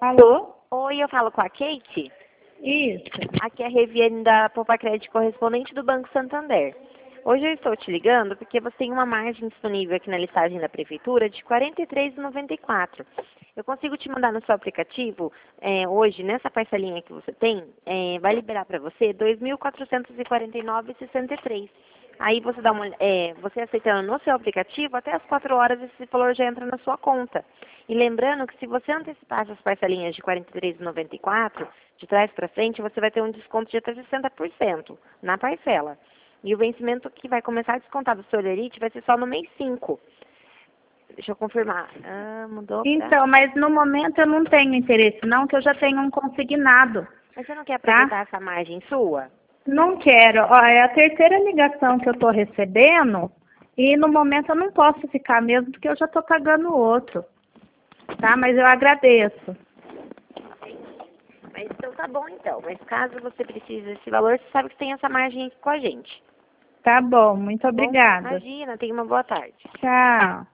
Alô? Oi, eu falo com a Kate. Isso. Aqui é a Reviane da Poupa Crédito correspondente do Banco Santander. Hoje eu estou te ligando porque você tem uma margem disponível aqui na listagem da Prefeitura de R$ 43,94. Eu consigo te mandar no seu aplicativo, hoje, nessa parcelinha que você tem, vai liberar para você R$ 2.449,63. Aí você dá você aceitando no seu aplicativo, até as 4 horas esse valor já entra na sua conta. E lembrando que se você antecipar essas parcelinhas de R$ 43,94, de trás para frente, você vai ter um desconto de até 60% na parcela. E o vencimento que vai começar a descontar do seu Lerite vai ser só no mês 5. Deixa eu confirmar. Mudou pra... Então, mas no momento eu não tenho interesse não, que eu já tenho um consignado. Mas você não quer Tá? aproveitar essa margem sua? Não quero. Ó, é a terceira ligação que eu estou recebendo e no momento eu não posso ficar mesmo porque eu já estou pagando o outro. Tá? Mas eu agradeço. Mas então tá bom então. Mas caso você precise desse valor, você sabe que tem essa margem aqui com a gente. Tá bom, muito Tá bom? obrigada. Imagina, tenha uma boa tarde. Tchau.